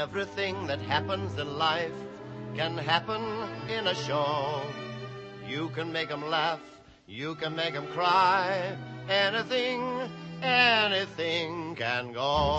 Everything that happens in life can happen in a show. You can make 'em laugh, you can make 'em cry. Anything can go.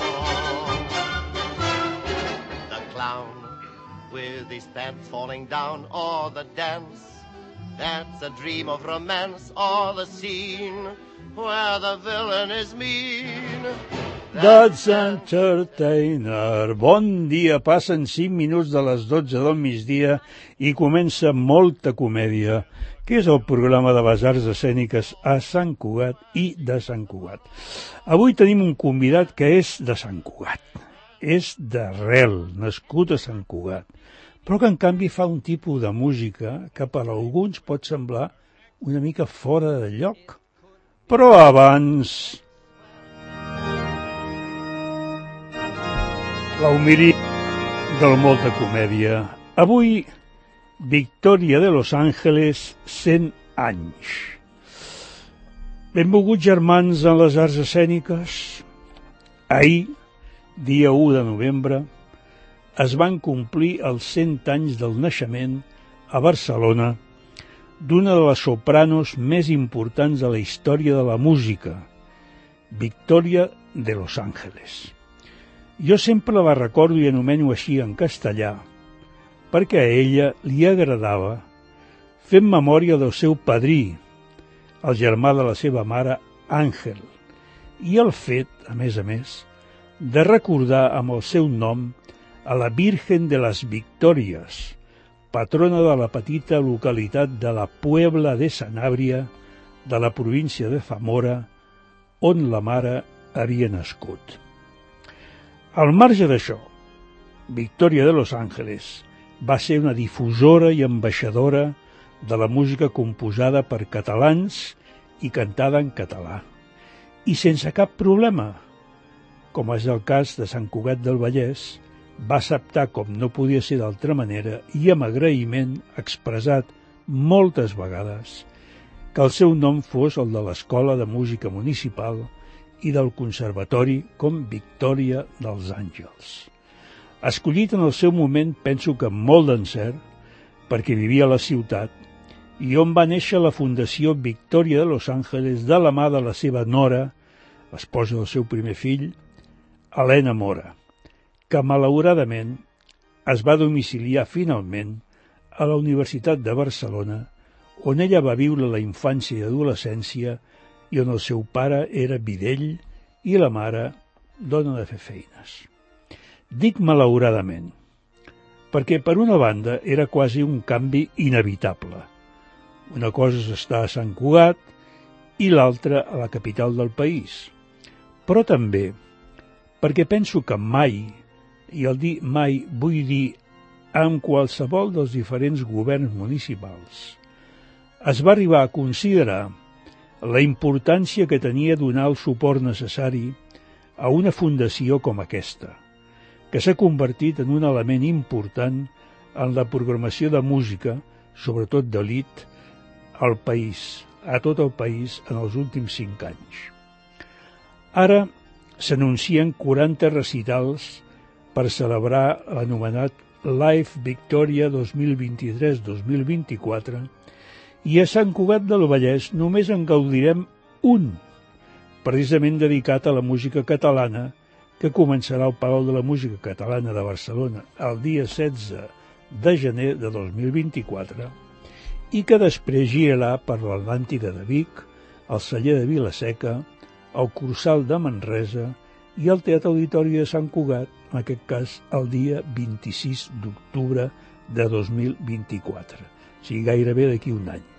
The clown with his pants falling down, or the dance that's a dream of romance, or the scene where the villain is mean. That's Entertainer. Bon dia, passen 5 minuts de les 12 del migdia i comença Molta Comèdia, que és el programa de les arts escèniques a Sant Cugat i de Sant Cugat. Avui tenim un convidat que és de Sant Cugat, és d'arrel, nascut a Sant Cugat, però que en canvi fa un tipus de música que per a alguns pot semblar una mica fora de lloc. Però abans... l'humili del Molta Comèdia. Avui, Victòria de Los Ángeles, 100 anys. Benvolguts germans en les arts escèniques. Ahir, dia 1 de novembre, es van complir els 100 anys del naixement a Barcelona d'una de les sopranos més importants de la història de la música, Victòria de Los Ángeles. Jo sempre la recordo i anomeno així en castellà, perquè a ella li agradava fer memòria del seu padrí, el germà de la seva mare, Àngel, i el fet, a més, de recordar amb el seu nom a la Virgen de las Victorias, patrona de la petita localitat de la Puebla de Sanabria, de la província de Zamora, on la mare havia nascut. Al marge d'això, Victòria de Los Ángeles va ser una difusora i ambaixadora de la música composada per catalans i cantada en català, i sense cap problema, com és el cas de Sant Cugat del Vallès, va acceptar, com no podia ser d'altra manera, i amb agraïment expressat moltes vegades, que el seu nom fos el de l'Escola de Música Municipal i del Conservatori com Victòria dels Àngels. Escollit en el seu moment, penso que amb molt d'encert, perquè vivia a la ciutat, i on va néixer la Fundació Victòria de Los Ángeles de la mà de la seva nora, l'esposa del seu primer fill, Helena Mora, que malauradament es va domiciliar finalment a la Universitat de Barcelona, on ella va viure la infància i adolescència i on el seu pare era videll i la mare dona de fer feines. Dic malauradament, perquè per una banda era quasi un canvi inevitable. Una cosa és estar a Sant Cugat i l'altra a la capital del país. Però també perquè penso que mai, i al dir mai vull dir amb qualsevol dels diferents governs municipals, es va arribar a considerar la importància que tenia donar el suport necessari a una fundació com aquesta, que s'ha convertit en un element important en la programació de música, sobretot d'elit, al país, a tot el país, en els últims 5 anys. Ara s'anuncien 40 recitals per celebrar l'anomenat Live Victoria 2023-2024, i a Sant Cugat del Vallès només en gaudirem un, precisament dedicat a la música catalana, que començarà al Palau de la Música Catalana de Barcelona el dia 16 de gener de 2024 i que després girarà per l'Atlàntida de Vic, el Celler de Vila-seca, el Cursal de Manresa i el Teatre Auditori de Sant Cugat, en aquest cas el dia 26 d'octubre de 2024. O sigui, gairebé d'aquí un any.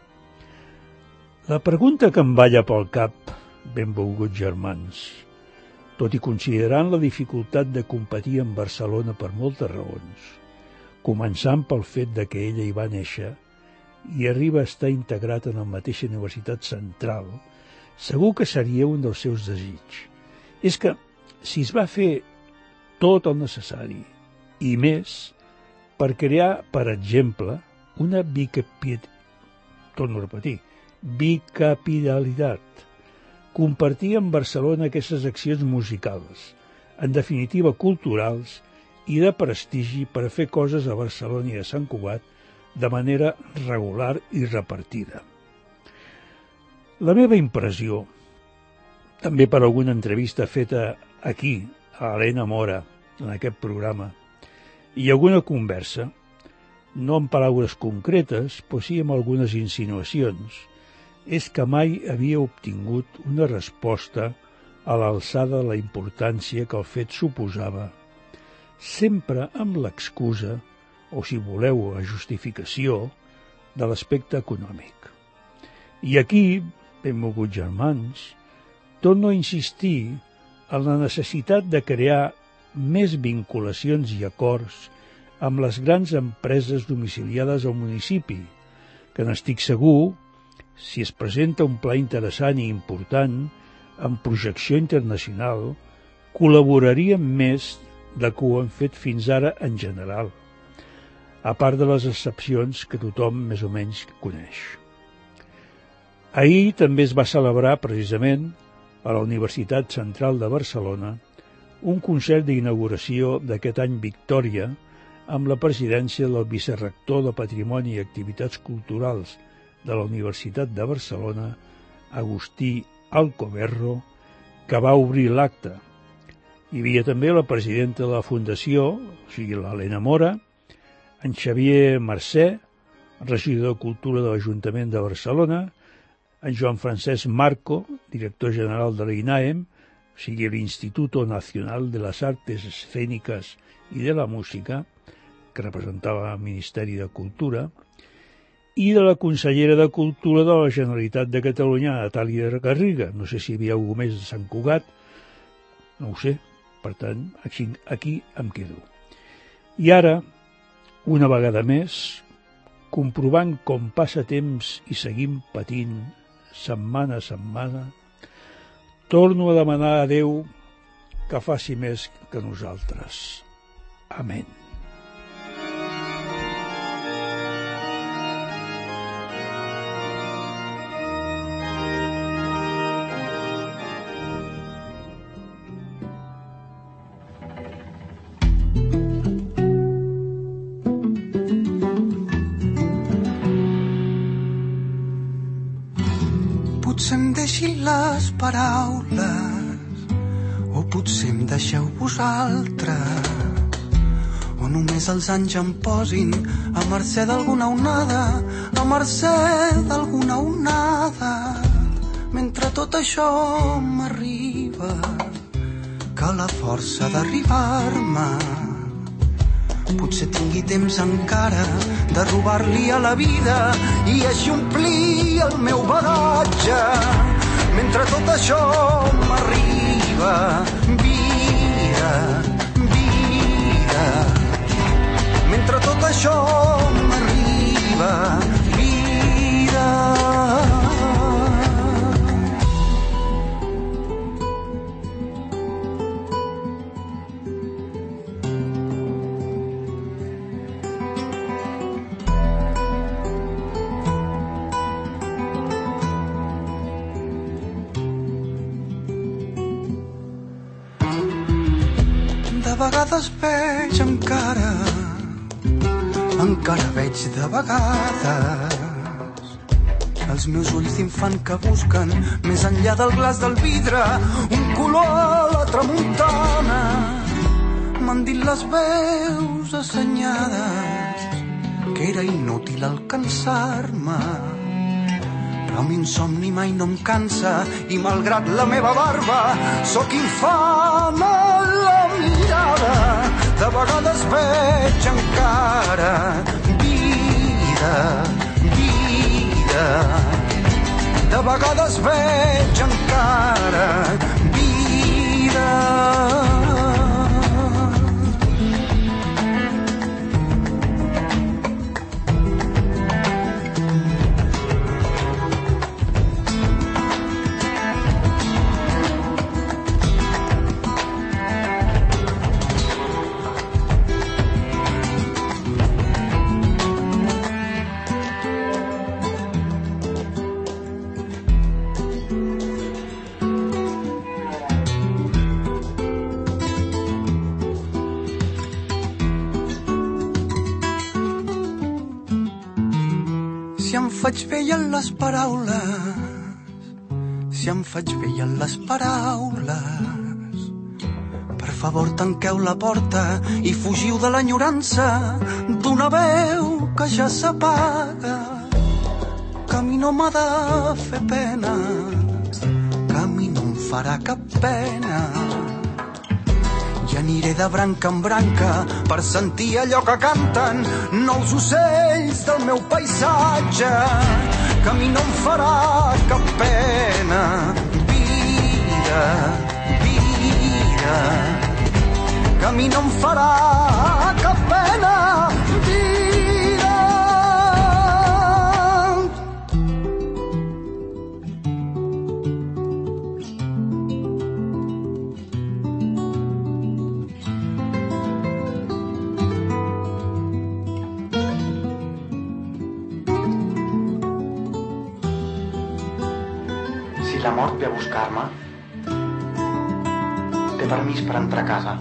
La pregunta que em balla pel cap, benvolguts germans, tot i considerant la dificultat de competir en Barcelona per moltes raons, començant pel fet de que ella hi va néixer i arriba a estar integrat en la mateixa Universitat Central, segur que seria un dels seus desitjos. És que, si es va fer tot el necessari i més per crear, per exemple, una bicapitalitat, compartir amb Barcelona aquestes accions musicals, en definitiva culturals, i de prestigi per a fer coses a Barcelona i a Sant Cugat de manera regular i repartida. La meva impressió, també per alguna entrevista feta aquí, a Helena Mora, en aquest programa, i alguna conversa, no amb paraules concretes, però sí amb algunes insinuacions, és que mai havia obtingut una resposta a l'alçada de la importància que el fet suposava, sempre amb l'excusa, o si voleu la justificació, de l'aspecte econòmic. I aquí, benvolguts germans, torno a insistir en la necessitat de crear més vinculacions i acords amb les grans empreses domiciliades al municipi, que n'estic segur, si es presenta un pla interessant i important, amb projecció internacional, col·laboraríem més del que ho han fet fins ara en general, a part de les excepcions que tothom més o menys coneix. Ahir també es va celebrar, precisament, a la Universitat Central de Barcelona, un concert d'inauguració d'aquest any Victòria amb la presidència del vicerrector de Patrimoni i Activitats Culturals de la Universitat de Barcelona, Agustí Alcoberro, que va obrir l'acte. Hi havia també la presidenta de la Fundació, o sigui, l'Helena Mora, en Xavier Mercè, regidor de Cultura de l'Ajuntament de Barcelona, en Joan Francesc Marco, director general de l'INAEM, o sigui, l'Instituto Nacional de les Artes Escénicas i de la Música, que representava el Ministeri de Cultura, i de la consellera de Cultura de la Generalitat de Catalunya, Natàlia Garriga. No sé si hi havia algú més de Sant Cugat, no ho sé, per tant, aquí em quedo. I ara, una vegada més, comprovant com passa temps i seguim patint setmana a setmana, torno a demanar a Déu que faci més que nosaltres. Amén. Potser em deixin les paraules, o potser em deixeu vosaltres, o només els anys em posin a mercè d'alguna onada, a mercè d'alguna onada. Mentre tot això m'arriba, que la força d'arribar-me potser tingui temps encara de robar-li a la vida i així omplir el meu bagatge. Mentre tot això m'arriba, vida, vida. Mentre tot això m'arriba, vida. De vegades veig encara veig de vegades els meus ulls d'infant que busquen més enllà del glaç del vidre un color a la tramuntana. M'han dit les veus assenyades que era inútil alcançar-me, però l'insomni mai no em cansa i malgrat la meva barba sóc infant a la mirada. De vegades veig encara vida, vida. De vegades veig encara vida. faig vell en les paraules, si em faig vell en les paraules, per favor tanqueu la porta i fugiu de l'enyorança d'una veu que ja s'apaga, que a mi no m'ha de fer pena, que a mi no em farà cap pena. I aniré de branca en branca per sentir allò que canten nous ocells del meu paisatge, que a mi no em farà cap pena. Vida, vida, que a mi no em farà cap pena. Vida. Si la mort ve a buscar-me, té permís per entrar a casa,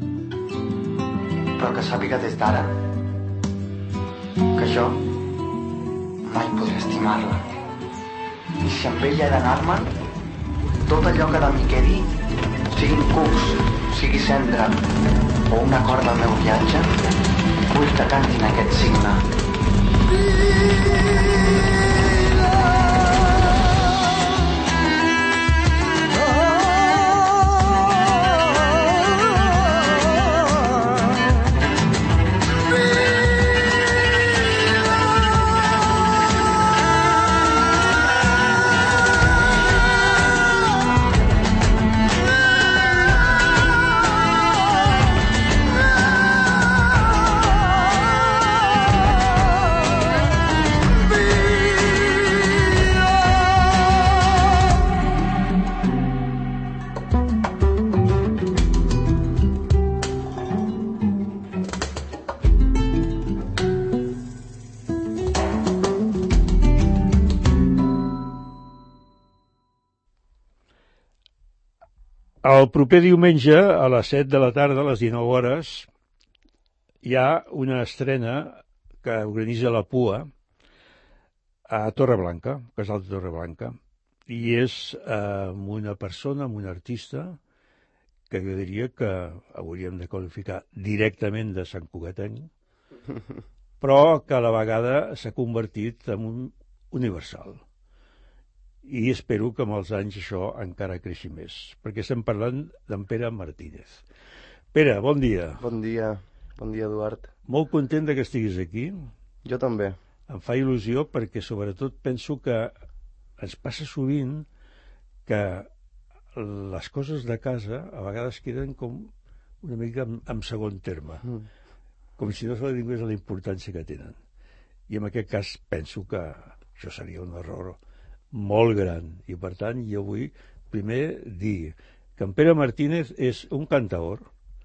però que sàpiga des d'ara que jo mai podré estimar-la. I si amb ella he d'anar-me'n, tot allò que de mi quedi, siguin cucs, sigui cendra o un acord del meu viatge, vull que cantin aquest signe. El proper diumenge, a les 7 de la tarda, a les 19 hores, hi ha una estrena que organitza la PUA a Torreblanca, Casal de Torreblanca, i és amb una persona, amb un artista, que jo diria que hauríem de qualificar directament de Sant Cugatenc, però que a la vegada s'ha convertit en un universal. I espero que amb els anys això encara creixi més, perquè estem parlant d'en Pere Martínez. Pere, bon dia. Bon dia, Eduard. Molt content que estiguis aquí. Jo també. Em fa il·lusió perquè sobretot penso que ens passa sovint que les coses de casa a vegades queden com una mica en segon terme, com si no se li donés la importància que tenen. I en aquest cas penso que això seria un error molt gran, i per tant jo vull primer dir que en Pere Martínez és un cantaor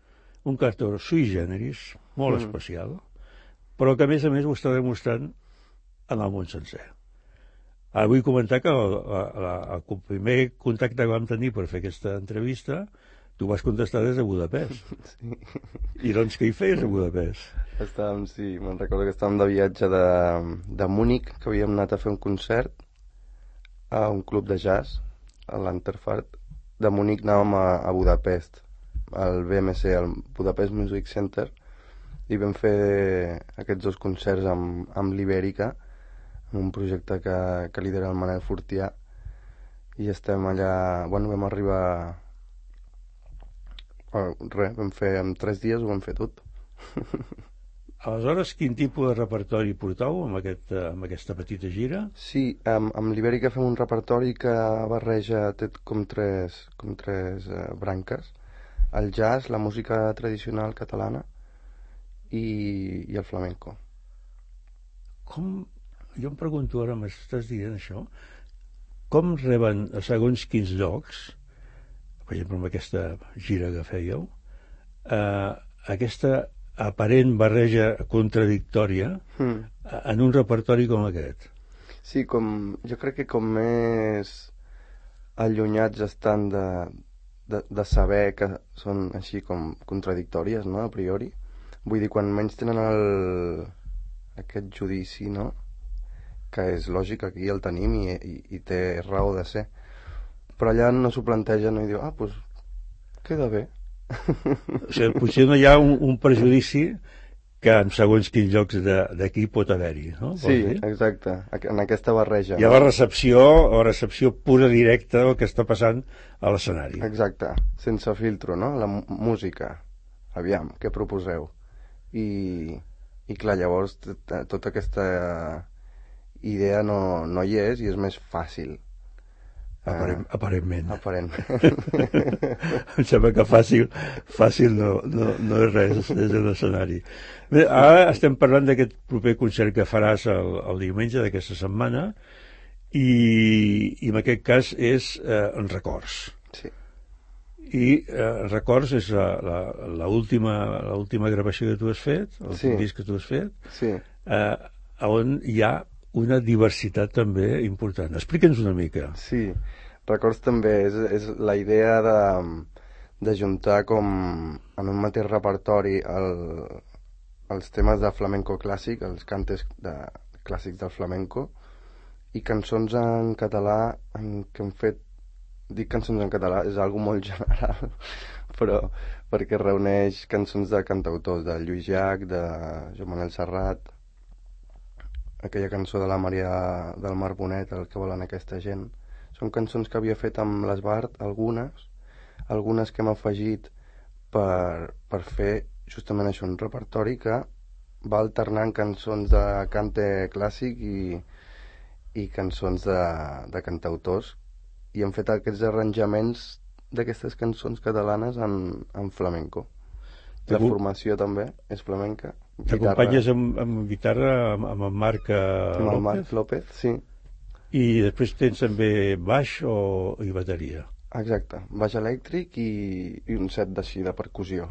sui generis, molt especial, però que a més ho està demostrant en el món sencer. Ara vull comentar que el primer contacte que vam tenir per fer aquesta entrevista tu vas contestar des de Budapest. Sí. I doncs què hi feies a Budapest? Sí, me'n recordo que estàvem de viatge de Múnich, que havíem anat a fer un concert a un club de jazz, a l'Anterfart. De Múnich anàvem a Budapest, al BMC, al Budapest Music Center, i vam fer aquests dos concerts amb l'Ibèrica, en un projecte que lidera el Manel Fortià, i estem allà, vam arribar vam fer en 3 dies, ho vam fer tot. Aleshores, quin tipus de repertori portau amb aquesta petita gira? Sí, amb l'Ibèrica fem un repertori que barreja, té com tres branques: el jazz, la música tradicional catalana i el flamenco. Jo em pregunto ara, m'estàs dient això, com reben a segons quins llocs, per exemple amb aquesta gira que fèieu, aquesta aparent barreja contradictòria en un repertori com aquest? Sí, jo crec que com més allunyats estan de saber que són així com contradictòries, no?, a priori. Vull dir, quan menys tenen aquest judici, no?, que és lògic, aquí el tenim i té raó de ser. Però allà no s'ho plantegen i diu, doncs queda bé. O sigui, potser no hi ha un prejudici que en segons quins llocs d'aquí pot haver-hi, no? Sí, exacte, en aquesta barreja. Hi ha la recepció pura directa del que està passant a l'escenari. Exacte, sense filtro, no? La música, aviam, què proposeu? I clar, llavors tota aquesta idea no hi és i és més fàcil. Aparentment. Em sembla que fàcil no és res des de l'escenari. Bé, ara estem parlant d'aquest proper concert que faràs el diumenge d'aquesta setmana i en aquest cas és en Records. Sí. I Records és l'última gravació que tu has fet, l'últim disc que tu has fet, sí. On hi ha una diversitat també important. Explica'ns una mica. Sí, Records també és la idea de juntar com en un mateix repertori els temes de flamenco clàssic, els cantes clàssics del flamenco, i cançons en català que hem fet. Dic cançons en català, és algo molt general, però perquè reuneix cançons de cantautors, de Lluís Llach, de Joan Manel Serrat, aquella cançó de la Maria del Mar Bonet, El que volen aquesta gent. Són cançons que havia fet amb l'Esbart, algunes que hem afegit per fer justament això, un repertori que va alternant cançons de cante clàssic i cançons de cantautors, i hem fet aquests arranjaments d'aquestes cançons catalanes en flamenco. La formació també és flamenca. T'acompanyes amb guitarra amb en Marc López? Amb el Marc López, sí. I després tens també baix i bateria? Exacte, baix elèctric i un set d'així de percussió.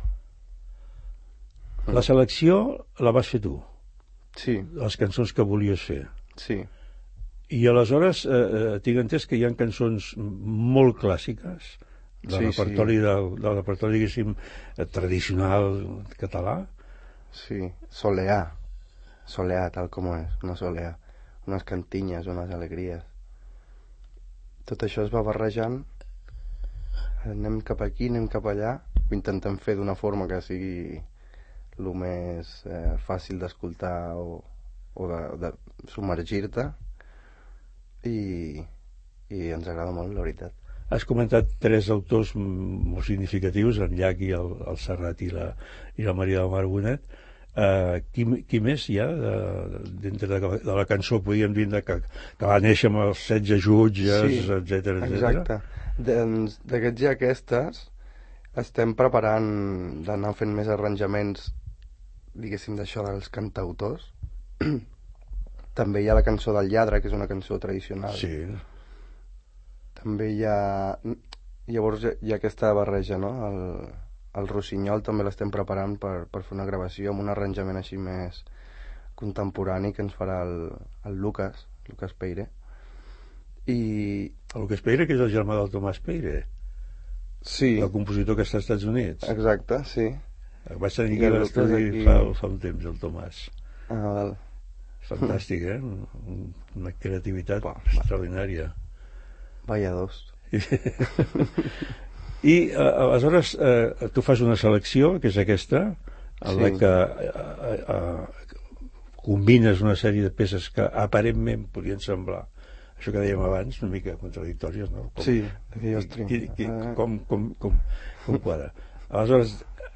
La selecció la vas fer tu? Sí. Les cançons que volies fer? Sí. I aleshores tinc entès que hi ha cançons molt clàssiques del repertori, del repertori, diguéssim, tradicional català? Sí, soleá, tal com és, una soleá, unes cantinyes, unes alegries. Tot això es va barrejant, anem cap aquí, anem cap allà, ho intentem fer d'una forma que sigui el més fàcil d'escoltar o de submergir-te, i ens agrada molt, la veritat. Has comentat 3 autors molt significatius, en Llach i el Serrat i la Maria del Mar Bonet. Qui més hi ha dintre de la cançó, podríem dir, que va néixer amb els 16 jutges, etc. Exacte. D'aquests i aquestes estem preparant d'anar fent més arranjaments, diguéssim, d'això dels cantautors. També hi ha la cançó del lladre, que és una cançó tradicional. Sí. També hi ha... Llavors hi ha aquesta barreja, no? El Rossinyol també l'estem preparant per fer una gravació amb un arranjament així més contemporani que ens farà el Lucas Peire. El Lucas Peire, que és el germà del Tomàs Peire. Sí. El compositor que està als Estats Units. Exacte, sí. Vaig tenir que l'estudi fa un temps, el Tomàs. Val. Fantàstic, una creativitat extraordinària. Vaya dos. I aleshores tu fas una selecció, que és aquesta, en la que combines una sèrie de peces que aparentment podrien semblar, això que dèiem abans, una mica contradictòries, no? Sí, com quadra. Aleshores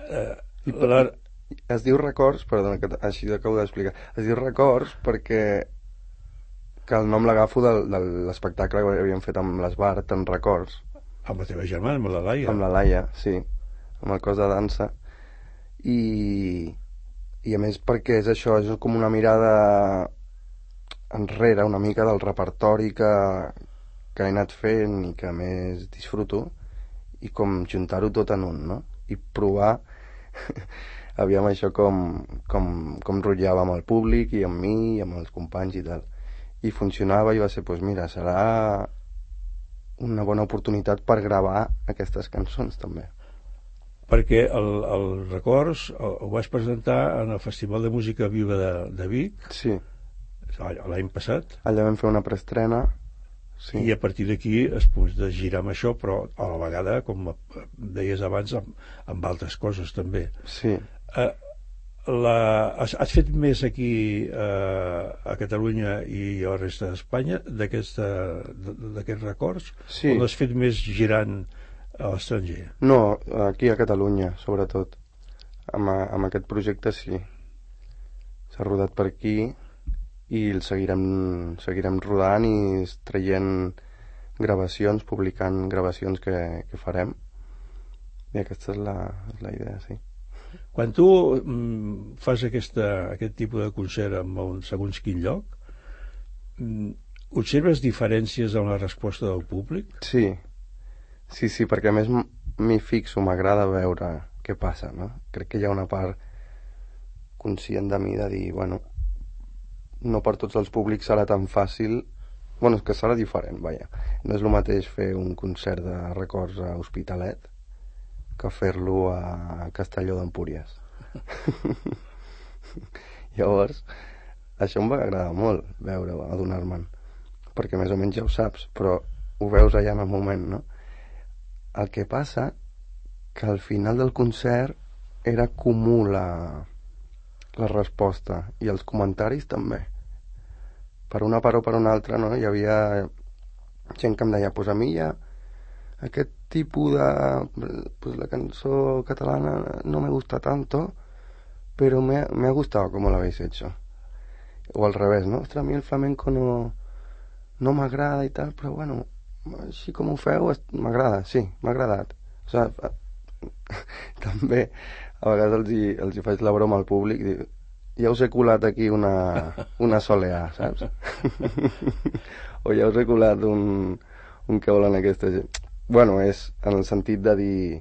es diu Records, perdona, que així acabo d'explicar, es diu Records perquè que el nom l'agafo de l'espectacle que havíem fet amb l'Esbart, en Records. Amb la teva germana, amb la Laia? Amb la Laia, sí, amb el cos de dansa. I a més perquè és això, és com una mirada enrere una mica del repertori que he anat fent i que més disfruto, i com juntar-ho tot en un, no? I provar aviam això com rotllava amb el públic i amb mi i amb els companys i tal, i funcionava, i va ser, doncs mira, serà una bona oportunitat per gravar aquestes cançons també. Perquè el Records ho vas presentar en el Festival de Música Viva de Vic. Sí. l'any passat. Allà vam fer una preestrena, sí. I a partir d'aquí es pot girar amb això, però a la vegada, com deies abans, amb altres coses també. Sí. Has fet més aquí a Catalunya i a la resta d'Espanya d'aquests records? Sí. O l'has fet més girant a l'estranger? No, aquí a Catalunya, sobretot. Amb aquest projecte sí. S'ha rodat per aquí i el seguirem rodant i traient gravacions, publicant gravacions que farem. I aquesta és la idea, sí. Quan tu fas aquest tipus de concert en segons quin lloc, observes diferències en la resposta del públic? Sí, perquè a més m'hi fixo, m'agrada veure què passa, no? Crec que hi ha una part conscient de mi de dir, bueno, no per tots els públics serà tan fàcil, bueno, és que serà diferent, vaja. No és el mateix fer un concert de records a Hospitalet que fer-lo a Castelló d'Empúries. Llavors, això em va agradar molt veure, adonar-me'n, perquè més o menys ja ho saps, però ho veus allà en el moment, no? El que passa que al final del concert era comú la resposta i els comentaris també, per una part o per una altra, no? Hi havia gent que em deia, pues a mi ja aquest tipus de pues la cançó catalana no me gusta tanto, pero me ha gustado como lo habéis hecho, o al revés, no? Ostres, a mi el flamenco no m'agrada i tal, però bueno, així com ho feu m'agrada, sí, m'ha agradat. O sigui, també a vegades els hi faig la broma al públic, dic, ja us he colat aquí una soleà, saps? O ja us he colat un que volen aquesta gent. Bueno, és en el sentit de dir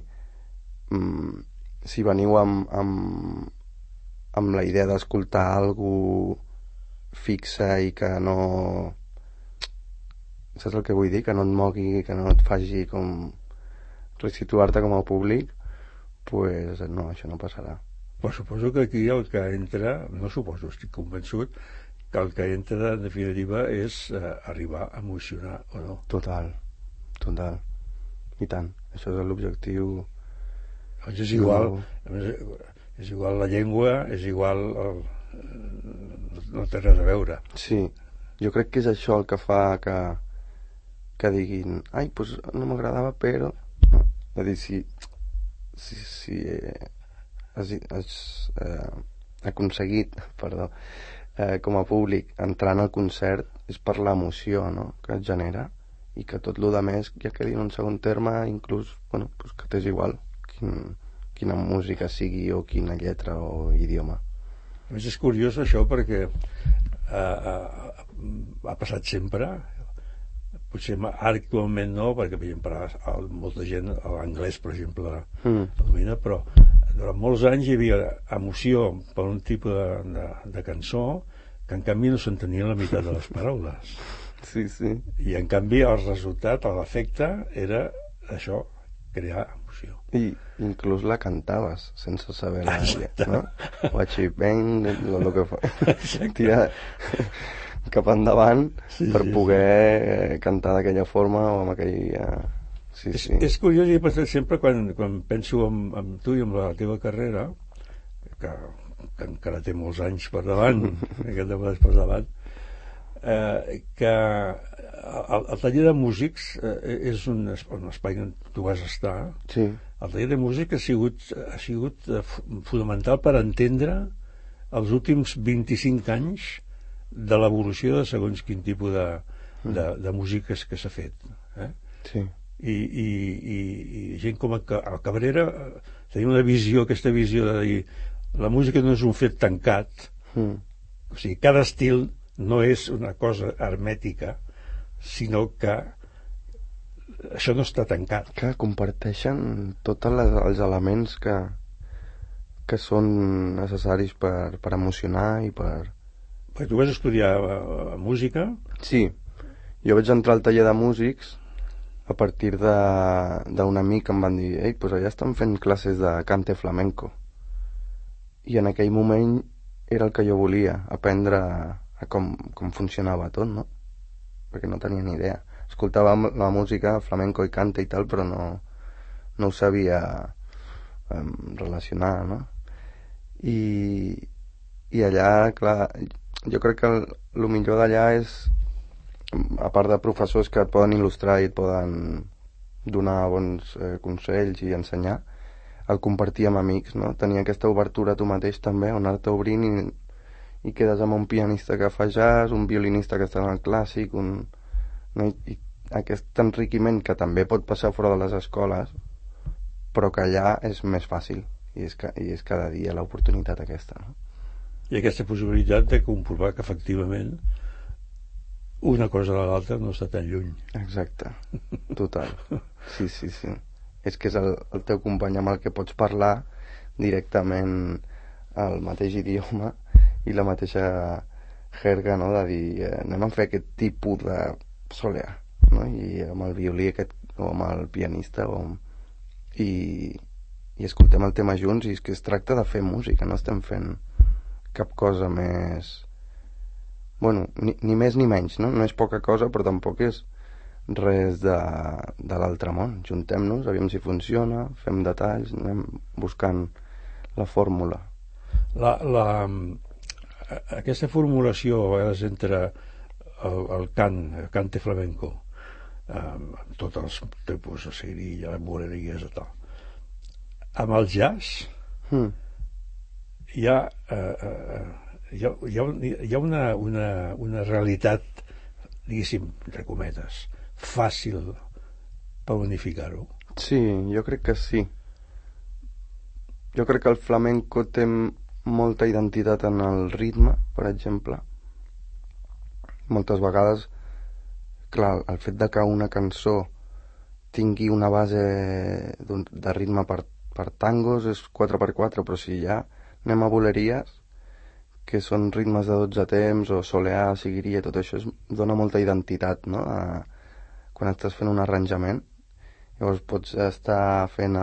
si veniu amb la idea d'escoltar algú fixa i que no... Saps el que vull dir? Que no et mogui, que no et faci com resituar-te com a públic, pues no, això no passarà. Però suposo que aquí el que entra, no suposo, estic convençut, que el que entra en definitiva és arribar a emocionar, o no? Total. I tant, això és l'objectiu. Doncs és igual la llengua, és igual no té res a veure. Sí, jo crec que és això el que fa que diguin, ai, pues no m'agradava, però no. És a dir, si has aconseguit, com a públic entrar en el concert és per l'emoció, no?, que et genera, i que tot el més ja quedi en un segon terme, inclús, bueno, pues que t'és igual quina música sigui o quina lletra o idioma. A més és curiós això perquè ha passat sempre, potser actualment no, perquè per exemple molta gent l'anglès per exemple domina, però durant molts anys hi havia emoció per un tipus de cançó que en canvi no s'entenia la meitat de les paraules. Sí. I en canvi el resultat, l'efecte era això, crear emoció. I inclús la cantaves sense saber la lletra, no? Guachipeng, el que fa. Tira cap endavant per poder cantar d'aquella forma o amb aquella... Sí. És curiós, i he pensat sempre quan penso en tu i en la teva carrera, que encara té molts anys per davant, que el taller de músics és un espai on tu vas estar. Sí. El taller de músic ha sigut fonamental per entendre els últims 25 anys de l'evolució de segons quin tipus de músiques que s'ha fet. Sí. I gent com el Cabrera tenia aquesta visió de dir la música no és un fet tancat, o sigui, cada estil no és una cosa hermètica, sinó que això no està tancat. Que comparteixen tots els elements que són necessaris per emocionar i per... Perquè tu vas estudiar música? Sí, jo vaig entrar al taller de músics a partir d'un amic que em van dir, ei, pues allà estan fent classes de cante flamenco, i en aquell moment era el que jo volia, aprendre a com funcionava tot, no? Perquè no tenia ni idea. Escoltava la música, flamenco i canta i tal, però no ho sabia relacionar, no? I allà, clar, jo crec que el millor d'allà és, a part de professors que et poden il·lustrar i et poden donar bons consells i ensenyar, el compartir amb amics, no? Tenir aquesta obertura tu mateix també, on anar-te obrint i quedes amb un pianista que fa jazz, un violinista que està en el clàssic, no? I aquest enriquiment que també pot passar fora de les escoles, però que allà és més fàcil, i és cada dia l'oportunitat aquesta, no? I aquesta possibilitat de comprovar que efectivament una cosa de l'altra no està tan lluny. Exacte, total. Sí. És que és el teu company amb el que pots parlar directament el mateix idioma i la mateixa jerga, no? De dir, anem a fer aquest tipus de soleà, no? I amb el violí aquest, o amb el pianista, i escoltem el tema junts, i és que es tracta de fer música, no estem fent cap cosa més... Bueno, ni més ni menys, no? No és poca cosa, però tampoc és res de l'altre món. Juntem-nos, aviam si funciona, fem detalls, anem buscant la fórmula. Aquesta formulació a vegades entre el cante flamenco, amb tots els tipus de seguirilla, les boleries i tal, amb el jazz hi ha una realitat, diguéssim, entre cometes, fàcil per unificar-ho. Sí, jo crec que sí. Jo crec que el flamenco té molta identitat en el ritme, per exemple. Moltes vegades, clar, el fet de que una cançó tingui una base de ritme per tangos és 4x4, però si ja anem a boleries, que són ritmes de 12 temps, o soleà, seguiria, tot això dona molta identitat, no? Quan estàs fent un arranjament. Llavors pots estar fent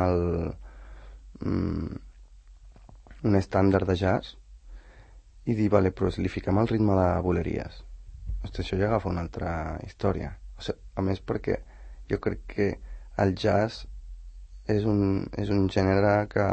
un estàndard de jazz i dir, vale, però li fiquem el ritme de boleries. Hosti, això ja agafa una altra història. O sigui, a més, perquè jo crec que el jazz és un gènere que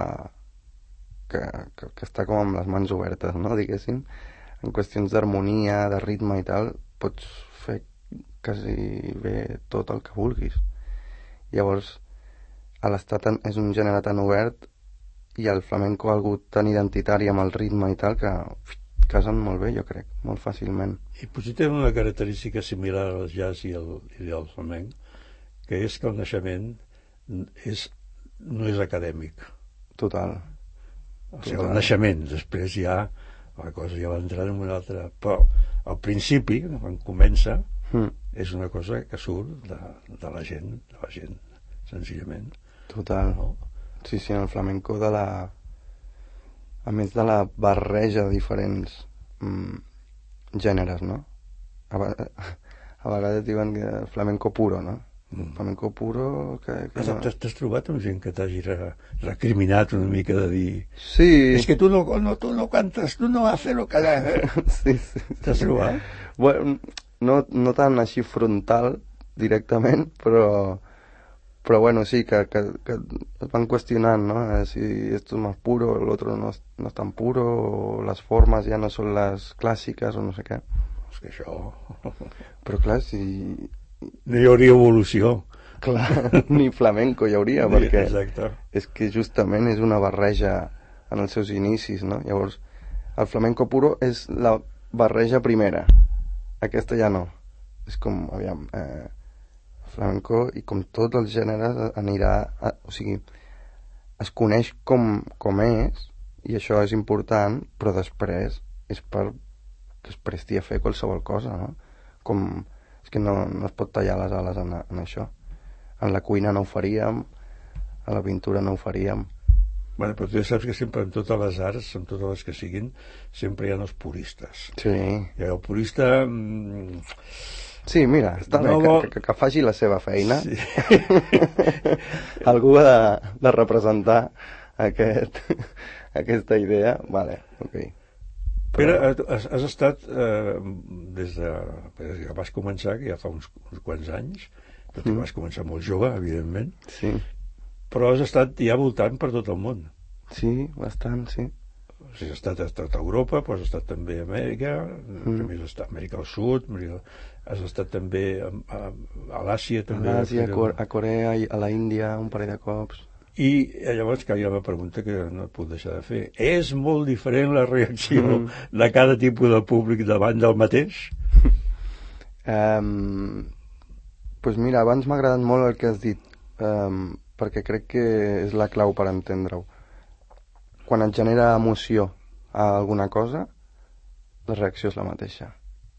està com amb les mans obertes, no? Diguéssim, en qüestions d'harmonia, de ritme i tal, pots fer quasi bé tot el que vulguis. Llavors, és un gènere tan obert, i el flamenco ha hagut tan identitari amb el ritme i tal, que casen molt bé, jo crec, molt fàcilment. I potser té una característica similar al jazz i al flamenc, que és que el naixement no és acadèmic. Total. O sigui, el naixement, després ja la cosa ja va entrar en una altra... Però al principi, quan comença, és una cosa que surt de la gent, senzillament. Total. No? Sí, en el flamenco a més de la barreja de diferents gèneres, no? A vegades diuen que flamenco puro, no? Flamenco puro... T'has trobat amb gent que t'hagi recriminat una mica de dir... Sí. És que tu no cantes, tu no haces lo que... Sí. T'has trobat? Bueno, no tan així frontal, directament, però bueno, sí, que es van qüestionant, ¿no? Si esto es más puro, el otro no es tan puro, o las formas ya no son las clàssiques, o no sé què. És que això... Però clar, si... No hi hauria evolució. Clar, ni flamenco hi hauria, perquè exacte. És que justament és una barreja en els seus inicis, no? Llavors, el flamenco puro és la barreja primera. Aquesta ja no. És com, aviam... flamenco, i com tots els gèneres anirà, o sigui, es coneix com és, i això és important, però després és per que es presti a fer qualsevol cosa, no? És que no es pot tallar les ales en això. En la cuina no ho faríem, a la pintura no ho faríem. Bueno, però tu ja saps que sempre en totes les arts, en totes les que siguin, sempre hi ha els puristes. Sí. I el purista... Sí, mira, està bé, que faci la seva feina. Sí. Algú ha de representar aquesta idea. Vale, ok. Pere, has estat des que vas començar, que ja fa uns quants anys, tot i que vas començar molt jove, evidentment, Sí, però has estat ja voltant per tot el món. sí, bastant, sí. O sigui, has estat a tota Europa, però has estat també a Amèrica, també has estat a Amèrica del Sud, has estat també a l'Àsia, A també. l'Àsia, a Corea, i a la Índia, un parell de cops. I llavors que hi ha una pregunta que no et puc deixar de fer. És molt diferent la reacció de cada tipus de públic davant del mateix? Pues mira, abans m'ha agradat molt el que has dit, perquè crec que és la clau per entendre-ho. Quan et genera emoció a alguna cosa, la reacció és la mateixa.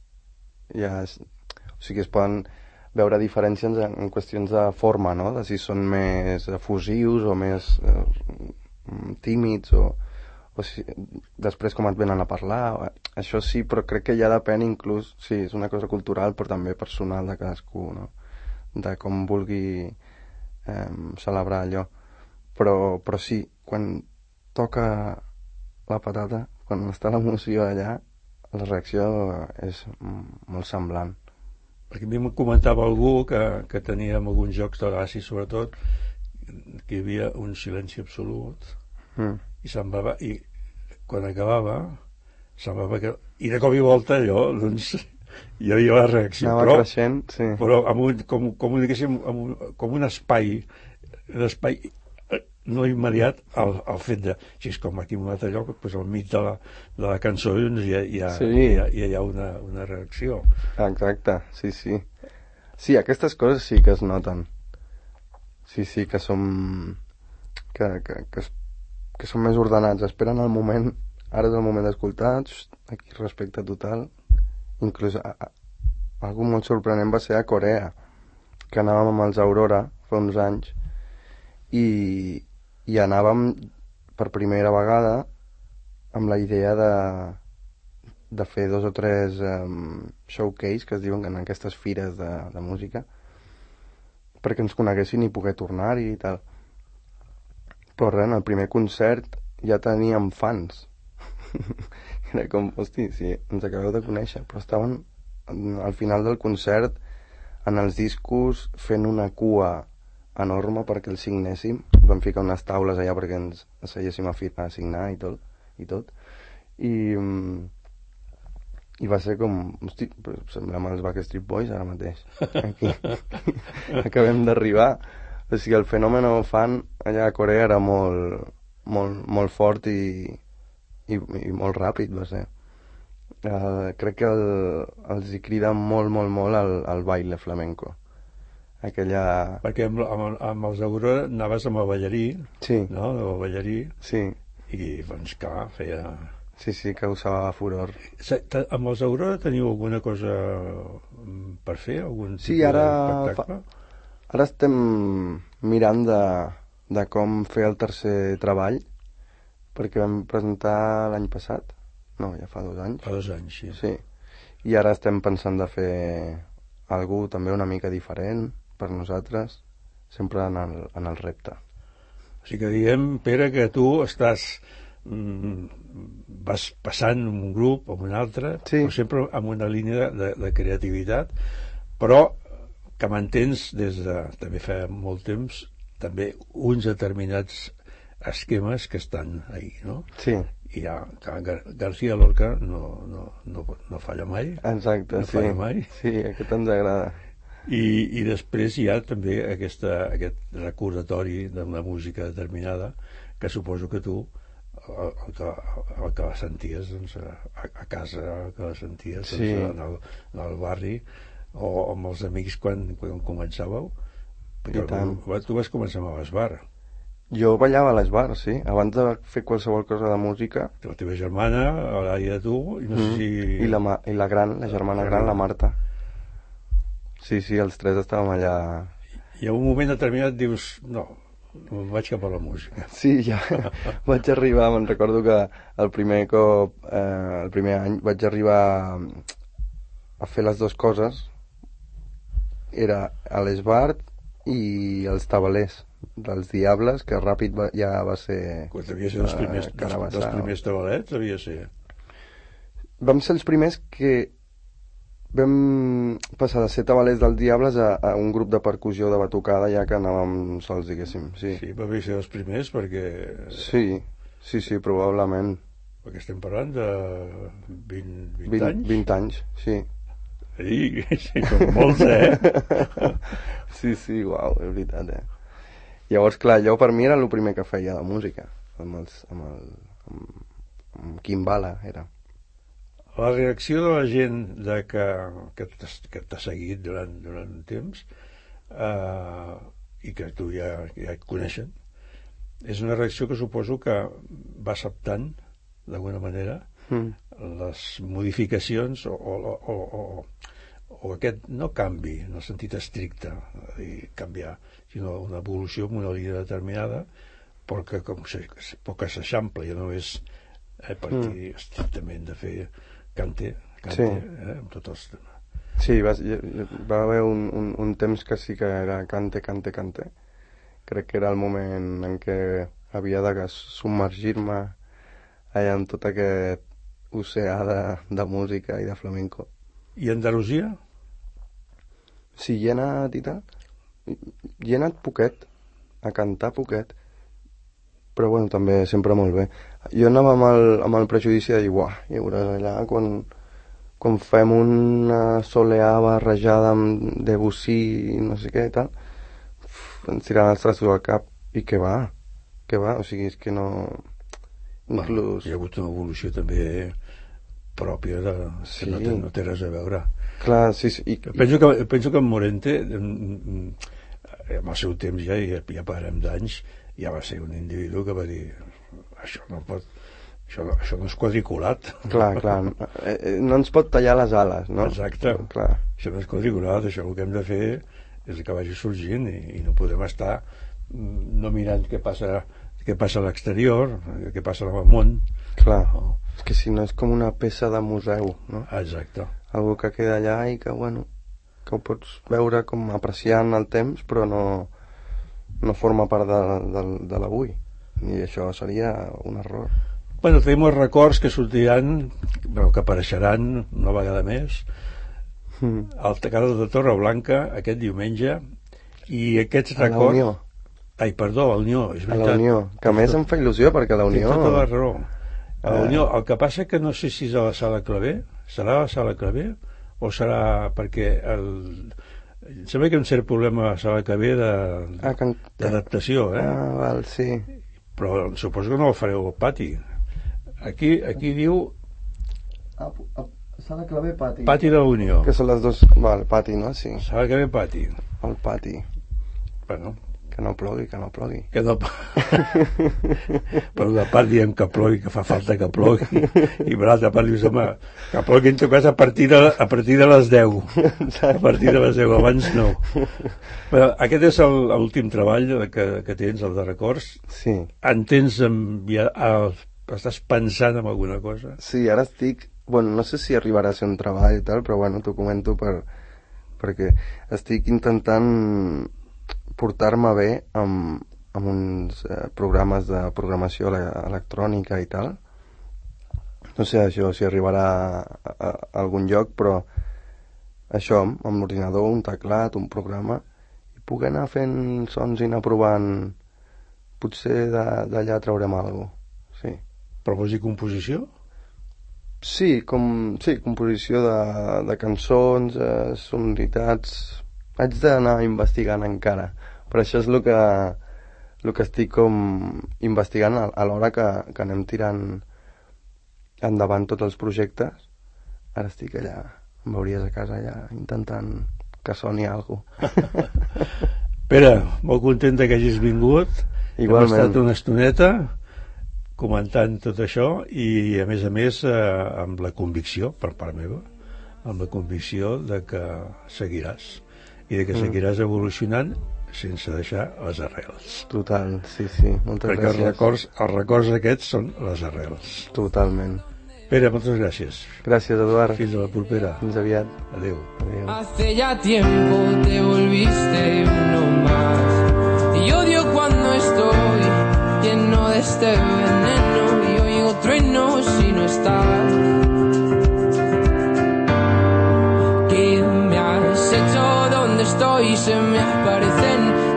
O sigui, es poden veure diferències en qüestions de forma, no? De si són més efusius o més tímids, o si, després com et venen a parlar. Això sí, però crec que ja depèn inclús, sí, és una cosa cultural, però també personal de cadascú, no? De com vulgui celebrar allò. Però sí, quan toca la patata, quan està l'emoció allà, la reacció és molt semblant. Perquè a mi em comentava algú que tenia en alguns jocs de l'Asi, sobretot, que hi havia un silenci absolut i semblava, i quan acabava semblava que, i de cop i volta allò, doncs hi havia la reacció, Anava creixent, sí. però amb com diguéssim, com un espai no immediat al fet de, si és com aquí en un altre lloc, doncs al mig de la cançó doncs hi ha una reacció. Exacte, sí. Sí, aquestes coses sí que es noten. Sí, que som que som més ordenats, esperen el moment, ara és el moment d'escoltar, aquí respecte total. Inclús algo molt sorprenent va ser a Corea, que anàvem amb els Aurora fa uns anys i anàvem per primera vegada amb la idea de fer 2 o 3 showcase, que es diuen en aquestes fires de música, perquè ens coneguessin i poder tornar-hi i tal. Però res, en el primer concert ja teníem fans. Era com, hosti, sí, ens acabeu de conèixer, però estaven al final del concert en els discos fent una cua enorme perquè els signéssim. Vam ficar unes taules allà perquè ens asseiéssim a signar i tot. I va ser com, hosti, semblem els Backstreet Boys ara mateix. Aquí. Acabem d'arribar. O sigui, el fenomen fan allà a Corea era molt fort i molt ràpid, va ser. Crec que els hi crida molt el baile flamenco. Aquella... Perquè amb els Aurora anaves amb el ballarí, sí. No? El ballarí, sí. I doncs clar, feia... Sí, causava furor. Amb els Aurora teniu alguna cosa per fer? Algun tipus sí, d'espectacle? Ara estem mirant de com fer el tercer treball, perquè vam presentar l'any passat. No, ja fa 2 anys. Fa 2 anys, sí. Sí. I ara estem pensant de fer algú també una mica diferent per nosaltres, sempre en el repte. O sigui que diem, Pere, que tu estàs... vas passant un grup o un altre, sí. Però sempre amb una línia de creativitat, però que mantens des de també fa molt temps també uns determinats esquemes que estan ahí, no? Sí. I ja, García Lorca no falla mai. Exacte, no falla mai. Sí, aquest ens agrada. I després hi ha també aquest recordatori d'una música determinada que suposo que tu el que la senties doncs, a casa, el que la senties sí. doncs, en el barri o amb els amics quan començàveu, perquè tu vas començar amb l'esbar. Jo ballava a l'esbar, sí, abans de fer qualsevol cosa de música. La teva germana, la Laia, tu, i no sé si... I la gran, la germana gran, la Marta. Sí, els 3 estàvem allà. I en un moment determinat dius, no, me'n vaig cap a la música. Sí, ja vaig arribar, me'n recordo que el primer cop, el primer any, vaig arribar a fer les 2 coses. Era a l'esbart i els tabalers dels Diables, que ràpid ja va ser... Devia ser dels primers tabalets, devia ser. vam ser els primers que vam passar de ser tabalers del Diables a un grup de percussió de batucada, ja que anàvem sols, diguéssim. Sí, Sí, va ser els primers perquè... sí, probablement. Perquè estem parlant de 20 anys. 20 anys, sí. Sí, són molts, Sí, uau, és veritat, Llavors, clar, allò per mi era el primer que feia de música, amb Kimbala, era. La reacció de la gent que t'ha seguit durant un temps i que tu ja et coneixen, és una reacció que suposo que va acceptant d'alguna manera les modificacions o aquest no canvi en el sentit estricte de canviar, sinó una evolució en una línia determinada perquè que s'eixampla, ja no és partir estrictament de fer cante, amb tots els temes. Sí, va haver un temps que sí que era cante. Crec que era el moment en què havia de submergir-me allà en tot aquest oceà de música i de flamenco. I Andalusia? Sí, hi he anat i tal. Hi he anat poquet, a cantar poquet, però bueno, també sempre molt bé. Jo anava amb el prejudici de dir, uah, ja veuràs allà quan fem una soleà barrejada amb Debussy i no sé què i tal, ens tiraran els trastos al cap, i què va, o sigui, és que no... Inclús... Hi ha hagut una evolució també pròpia que no té res a veure. Clar, sí. Penso que en Morente, amb el seu temps ja parlem d'anys, ja va ser un individu que va dir això no és quadriculat. Clar, no ens pot tallar les ales, no? Exacte, clar. Això no és quadriculat, això el que hem de fer és que vagi sorgint i no podem estar no mirant què passa a l'exterior, què passa al món. Clar, és que si no és com una peça de museu, no? Exacte. Algo que queda allà i que, bueno, que ho pots veure com apreciant el temps, però no forma part de l'avui. I això seria un error. Bueno, tenim els records que sortiran, que apareixeran una vegada més, al Tecado de Torreblanca aquest diumenge, i aquests records... A la Unió. Ai, perdó, a la Unió, és veritat. A la Unió, que a més em fa il·lusió, perquè la Unió... Té tota la raó. A la Unió, el que passa que no sé si és a la Sala Clavé, serà a la Sala Clavé, o serà perquè em sembla que hi ha un cert problema a la Sala Clavé d'adaptació, val, sí. Però suposo que no el fareu al pati. Aquí diu... Sala Clavé, pati. Pati de la Unió. Que són les dos... Val, pati, no? Sí. Sala Clavé, pati. El pati. Bueno... Que no plogui. Que no... Per una part diem que plogui, que fa falta que plogui, i per l'altra part dius, home, que plogui en tot cas a partir de les 10. A partir de les 10, abans no. Però aquest és l'últim treball que tens, el de records. Sí. Estàs pensant en alguna cosa? Sí, ara estic... Bueno, no sé si arribarà a ser un treball i tal, però bueno, t'ho comento perquè estic intentant portar-me bé amb uns programes de programació electrònica i tal. No sé això si arribarà a algun lloc, però això, amb l'ordinador, un teclat, un programa, i puc anar fent sons i anar provant, potser d'allà traurem alguna cosa, sí. Però vols dir composició? Sí, composició de cançons, sonoritats... Haig d'anar investigant encara, però això és el que estic com investigant a l'hora que anem tirant endavant tots els projectes. Ara estic allà, em veuries a casa allà, intentant que soni alguna cosa. Pere, molt content que hagis vingut. Igualment. Hem estat una estoneta comentant tot això i a més amb la convicció, per part meva, amb la convicció de que seguiràs i de que seguiràs evolucionant sense deixar les arrels. Total, sí, moltes perquè gràcies. Perquè els records aquests són les arrels. Totalment. Pere, moltes gràcies. Gràcies, Eduard. Fins a la propera. Fins aviat. Adéu. Hace ya tiempo te volviste uno más y odio cuando estoy lleno de este veneno y oigo truenos si no estás.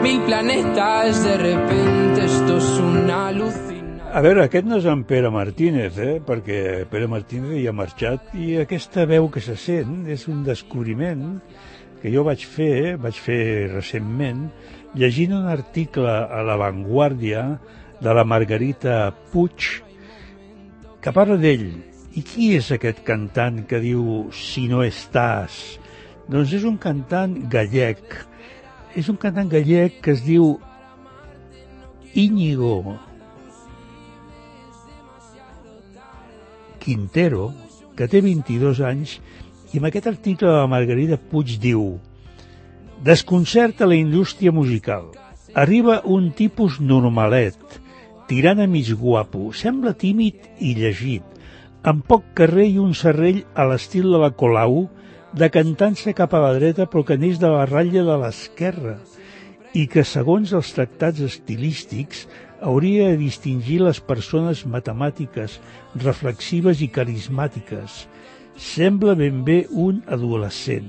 1000 planetas, de repente esto es una alucinación. A veure, aquest no és en Pere Martínez, perquè Pere Martínez ja ha marxat i aquesta veu que se sent és un descobriment que jo vaig fer recentment llegint un article a La Vanguardia de la Margarita Puig que parla d'ell. I qui és aquest cantant que diu Si no estàs? Doncs és un cantant gallec. És un cantant gallec que es diu Íñigo Quintero, que té 22 anys, i en aquest article de la Margarita Puig diu: desconcerta la indústria musical. Arriba un tipus normalet, tirant a mig guapo, sembla tímid i llegit, amb poc carrer i un serrell a l'estil de la Colau, decantant-se cap a la dreta però que neix de la ratlla de l'esquerra i que, segons els tractats estilístics, hauria de distingir les persones matemàtiques, reflexives i carismàtiques. Sembla ben bé un adolescent.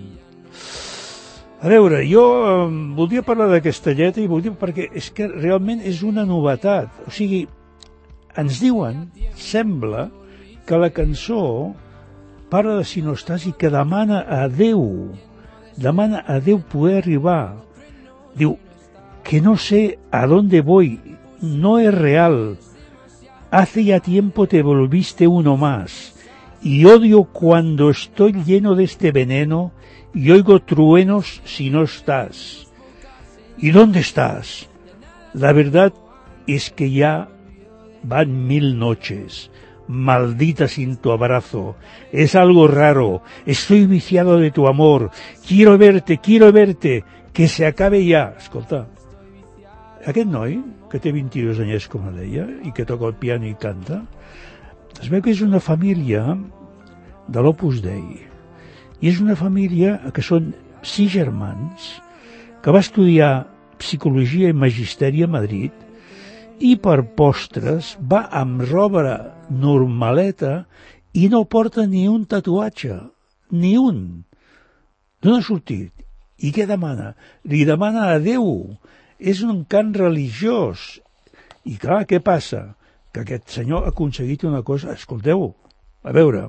A veure, jo voldria parlar d'aquesta lletra perquè és que realment és una novetat. O sigui, ens diuen, sembla, que la cançó parla de si no estàs i que demana a Déu poder arribar. Diu, que no sé a dónde voy, no es real. Hace ya tiempo te volviste uno más y odio cuando estoy lleno de este veneno y oigo truenos si no estás. ¿Y dónde estás? La verdad es que ya van 1000 noches. Maldita sin tu abrazo, es algo raro, estoy viciado de tu amor, quiero verte, que se acabe ja. Escolta, aquest noi, que té 22 anys, com deia, i que toca el piano i canta, es veu que és una família de l'Opus Dei, i és una família que són 6 germans, que va estudiar Psicologia i Magisteri a Madrid, i per postres va amb roba normaleta i no porta ni un tatuatge, ni un. D'on ha sortit? I què demana? Li demana a Déu. És un cant religiós. I clar, què passa? Que aquest senyor ha aconseguit una cosa. Escolteu, a veure,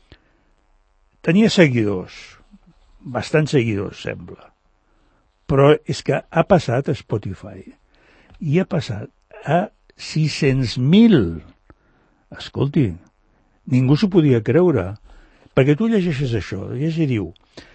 tenia seguidors, bastants seguidors, sembla, però és que ha passat a Spotify i ha passat a 600.000. Escolti, ningú s'ho podia creure, perquè tu llegeixes això, i diu,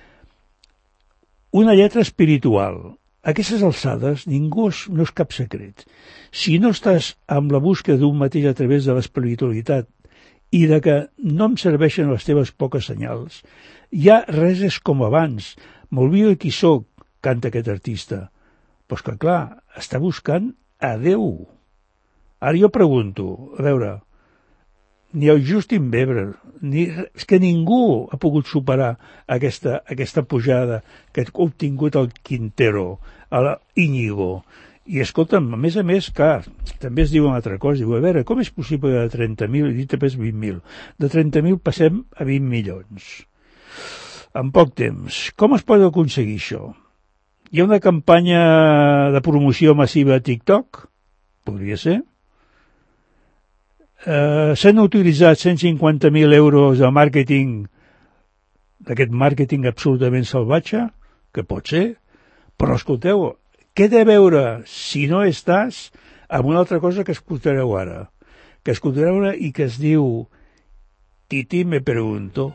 una lletra espiritual. A aquestes alçades ningú no és cap secret. Si no estàs amb la busca d'un mateix a través de l'espiritualitat i de que no em serveixen les teves poques senyals, ja res és com abans. M'olvido de qui sóc, canta aquest artista. Però és que, clar, està buscant a Déu. Ara jo pregunto, a veure, ni el Justin Bieber, és que ningú ha pogut superar aquesta pujada que ha obtingut el Quintero, l'Íñigo. I escolta'm, a més, clar, també es diu una altra cosa, diu, a veure, com és possible de 30.000, i dit després 20.000, de 30.000 passem a 20 milions. En poc temps. Com es pot aconseguir això? Hi ha una campanya de promoció massiva a TikTok? Podria ser. S'han utilitzat 150.000 euros de màrqueting, d'aquest màrqueting absolutament salvatge, que pot ser, però escolteu, què té a veure Si no estàs amb una altra cosa que escoltareu ara? Que escoltareu ara i que es diu Titi me pregunto.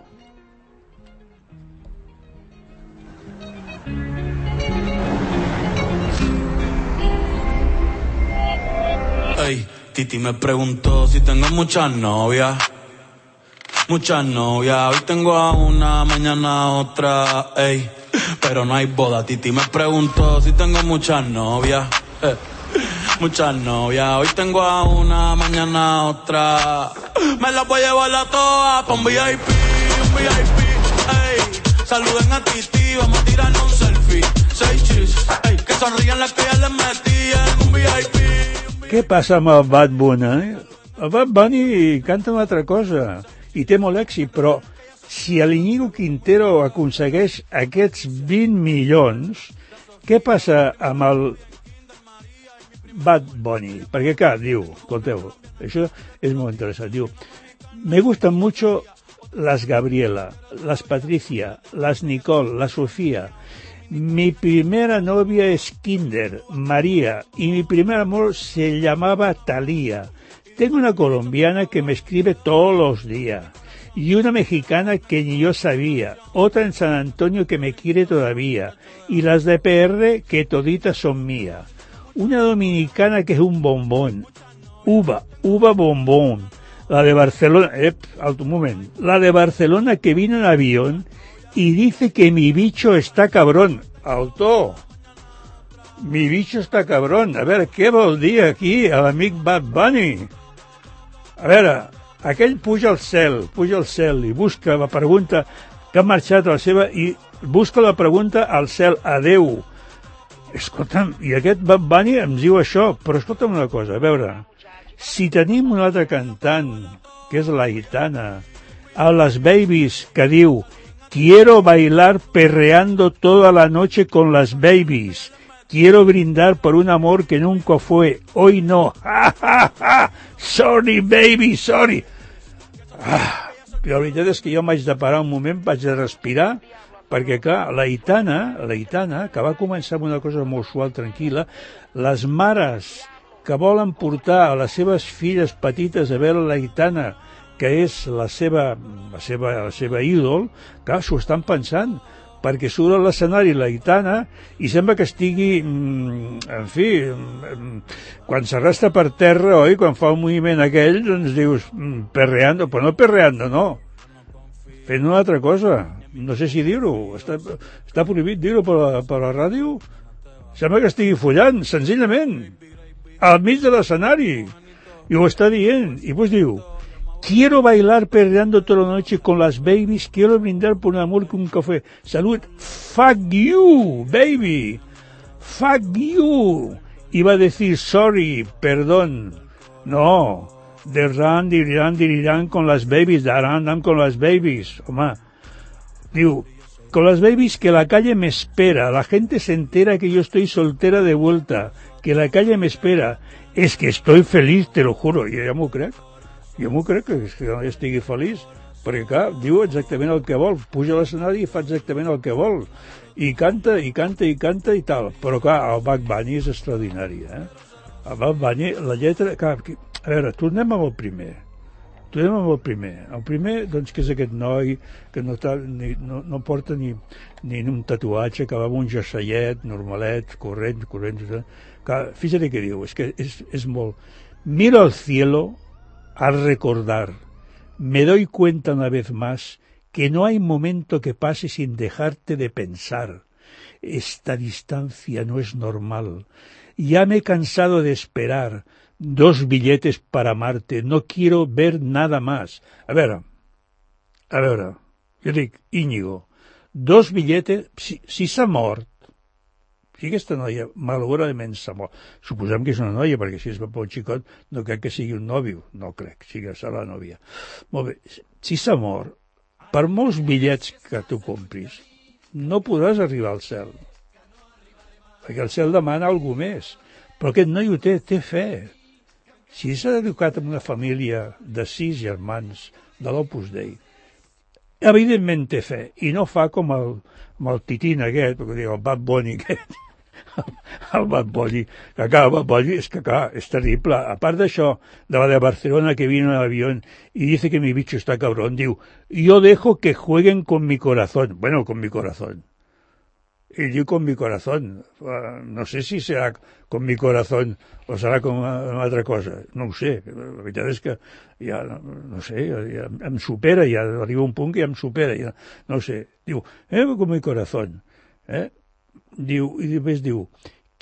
Ey, Titi me preguntó si tengo muchas novias. Muchas novias, hoy tengo a una, mañana a otra, ey. Pero no hay boda, Titi me preguntó si tengo muchas novias. Muchas novias, hoy tengo a una, mañana a otra. Me las voy a llevar a todas pa' un VIP, ey. Saluden a Titi, vamos a tirarnos un selfie. 6 chis, ey, que sonrían las que ya les metí en un VIP. Què passa amb el Bad Bunny? El Bad Bunny canta una altra cosa i té molt èxit, però si l'Íñigo Quintero aconsegueix aquests 20 milions, què passa amb el Bad Bunny, perquè clar, diu, escolteu, això és molt interessant, diu, me gustan mucho las Gabriela, las Patricia, las Nicole, la Sofía. Mi primera novia es Kinder, María, y mi primer amor se llamaba Thalía. Tengo una colombiana que me escribe todos los días, y una mexicana que ni yo sabía, otra en San Antonio que me quiere todavía, y las de PR que toditas son mías. Una dominicana que es un bombón, uva bombón. La de Barcelona, alto un moment, la de Barcelona que vino en avión y dice que mi bicho está cabrón. Alto, mi bicho està cabrón. A veure, què vol dir aquí l'amic Bad Bunny? A veure, aquell puja al cel i busca la pregunta que ha marxat a la seva i busca la pregunta al cel, adeu. Escolta'm, i aquest Bad Bunny ens diu això, però escolta'm una cosa, a veure, si tenim un altre cantant, que és l'Aitana, a les Babies, que diu quiero bailar perreando toda la noche con las Babies, quiero brindar por un amor que nunca fue, hoy no, ja, ja, ja, sorry baby, sorry. Però la veritat és que jo m'haig de parar un moment, vaig de respirar, perquè clar, l'Aitana, que va començar amb una cosa molt suau, tranquil·la, les mares que volen portar a les seves filles petites a veure l'Aitana, que és la seva ídol, clar, s'ho estan pensant, perquè surt a l'escenari l'Aitana i sembla que estigui, en fi, quan s'arrasta per terra, oi, quan fa un moviment aquell, doncs dius, perreando, però no perreando, no, fent una altra cosa, no sé si dir-ho, està prohibit dir-ho per la ràdio, sembla que estigui follant, senzillament, al mig de l'escenari, i ho està dient, i doncs diu, quiero bailar perreando toda la noche con las Babies, quiero brindar por un amor con un café. Salud, fuck you, baby, fuck you. Iba a decir sorry, perdón. No, dirán con las Babies, darán con las Babies. Home, diu, con las Babies que la calle me espera, la gente se entera que yo estoy soltera de vuelta, que la calle me espera. Es que estoy feliz, te lo juro, jo ja m'ho crec. Jo m'ho crec que estigui feliç, perquè clar, diu exactament el que vol, puja a l'escenari i fa exactament el que vol, i canta i tal, però clar, el Bad Bunny és extraordinari, el Bad Bunny, la lletra, clar, a veure, tornem amb el primer, el primer, doncs, que és aquest noi que no porta ni un tatuatge, que va amb un jerseillet normalet, corrent, clar, fíjate què diu, és que és molt, miro al cielo al recordar, me doy cuenta una vez más que no hay momento que pase sin dejarte de pensar. Esta distancia no es normal. Ya me he cansado de esperar 2 billetes para amarte. No quiero ver nada más. A veure, jo dic, Íñigo, 2 billetes, si s'ha mort, si aquesta noia malauradament s'ha mort, suposem que és una noia, perquè si és per un xicot no crec que sigui un nòvio, no crec, sigui serà la nòvia. Molt bé, si s'ha mort, per molts bitllets que tu compris, no podràs arribar al cel, perquè el cel demana alguna més, però aquest noi ho té fe. Si s'ha educat en una família de 6 germans de l'Opus Dei, evidentment té fe, i no fa com el titín aquest, perquè diu el Bad Bunny aquest, el Bad Bunny, que clar, el Bad Bunny és que clar, és terrible. A part d'això, de la de Barcelona que vino en avión y dice que mi bicho está cabrón, diu, yo dejo que jueguen con mi corazón. Bueno, con mi corazón. Y diu con mi corazón. No sé si serà con mi corazón o serà com una altra cosa. No ho sé. La veritat és que ja, no sé, ja em supera, ja arriba un punt que ja em supera. Ja, no ho sé. Diu, con mi corazón. Diu, y después diu,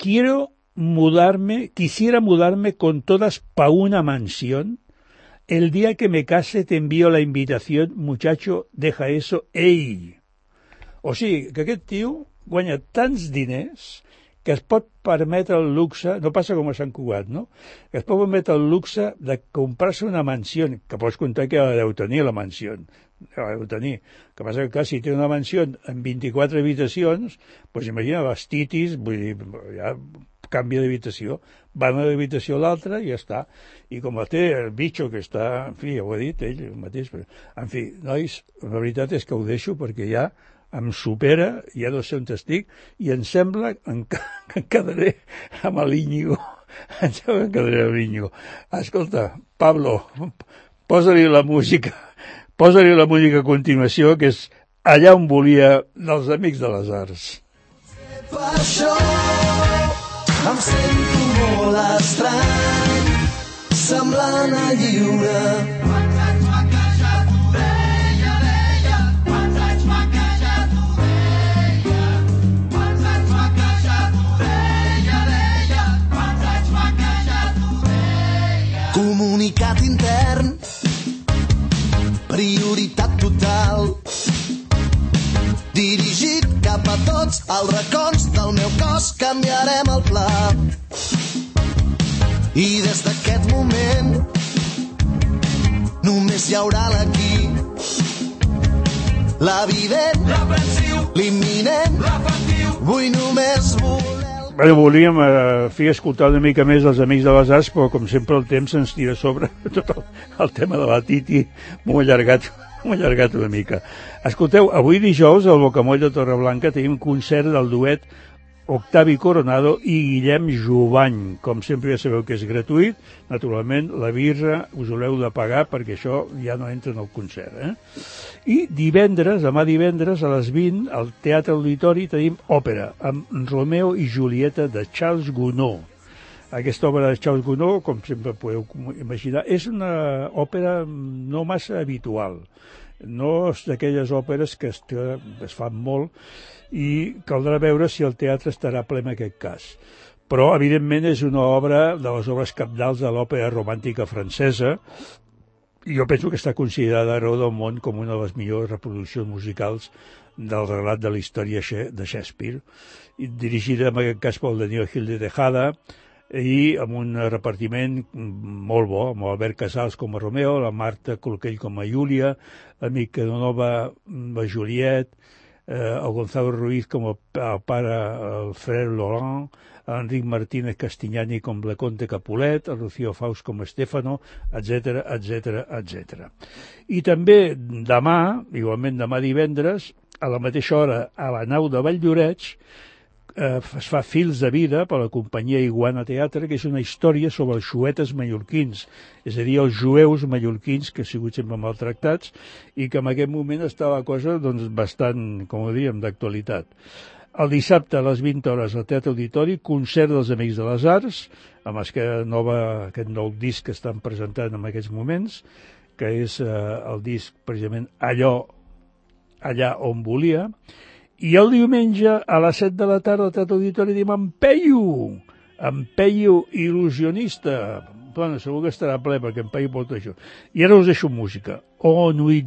quisiera mudarme con todas pa una mansión. El día que me case te envío la invitación, muchacho, deja eso, ey. O sigui, que aquest tio guanya tants diners que es pot permetre el luxe, no passa com a Sant Cugat, no? Que es pot permetre el luxe de comprar-se una mansió, que pots comptar que la deu tenir, la mansió. La deu tenir. Que passa que, clar, si té una mansió amb 24 habitacions, doncs imagina les titis, vull dir, ja canvia d'habitació, van a l'habitació a l'altra i ja està. I com la té el bitxo que està, en fi, ja ho ha dit ell mateix, però, en fi, nois, la veritat és que ho deixo perquè ja em supera, ja no sé on estic, i em sembla que em quedaré amb l'Íñigo. Em sembla que em quedaré amb l'Íñigo. Escolta, Pablo, posa-li la música a continuació, que és Allà on volia, dels Amics de les Arts. Per això em sento molt estrany, semblant a lliure. Quants anys fa que ja t'ho deia, quants anys fa que ja t'ho deia, quants anys fa que ja t'ho deia, quants anys fa que ja t'ho deia. Comunicat intern, prioritat total, dirigit cap a tots els racons del meu cos, canviarem el pla. I des d'aquest moment només hi haurà l'aquí, l'evident, l'imminent, vull només voler... Bé, volíem escoltar una mica més els Amics de les Arts, però com sempre el temps ens tira a sobre tot el tema de la Titi, m'ho he allargat una mica. Escolteu, avui dijous al Bocamoll de Torreblanca tenim un concert del duet Octavi Coronado i Guillem Jovany. Com sempre ja sabeu que és gratuït. Naturalment, la birra us l'heu de pagar perquè això ja no entra en el concert. I divendres, demà divendres, a les 20, al Teatre Auditori tenim òpera amb Romeo i Julieta de Charles Gounod. Aquesta obra de Charles Gounod, com sempre podeu imaginar, és una òpera no massa habitual. No és d'aquelles òperes que es fan molt i caldrà veure si el teatre estarà ple en aquest cas. Però, evidentment, és una obra de les obres cabdals de l'òpera romàntica francesa i jo penso que està considerada arreu del món com una de les millors reproduccions musicals del relat de la història de Shakespeare, dirigida en aquest cas pel Daniel Gil de Tejada, i amb un repartiment molt bo, amb Albert Casals com a Romeo, la Marta Colquell com a Júlia, l'amic Casanova a Juliet, el Gonzalo Ruiz com el pare, el frère Laurent, Enric Martínez Castignani com le Conte Capulet, el Rocío Faust com Estefano, etc, etc, etc. I també demà, igualment demà divendres, a la mateixa hora, a la nau de Valldoreix, es fa Fils de vida per la companyia Iguana Teatre, que és una història sobre els xuetes mallorquins, és a dir, els jueus mallorquins que han sigut sempre maltractats i que en aquest moment està la cosa doncs, bastant, com ho diem, d'actualitat. El dissabte a les 20 hores al Teatre Auditori, concert dels Amics de les Arts, amb aquest nou disc que estan presentant en aquests moments, que és el disc precisament Allà on volia. I el diumenge, a les 7 de la tarda, al Teatre Auditori, diem en Peyu il·lusionista. Bueno, segur que estarà ple, perquè en Peyu porta això. I ara us deixo música. Oh, nuit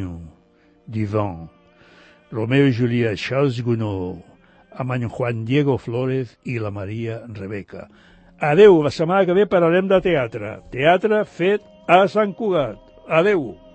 divin. Romeo i Julieta, Charles Gounod, amb en Juan Diego Flórez i la Maria Rebeca. Adeu, la setmana que ve parlarem de teatre. Teatre fet a Sant Cugat. Adeu.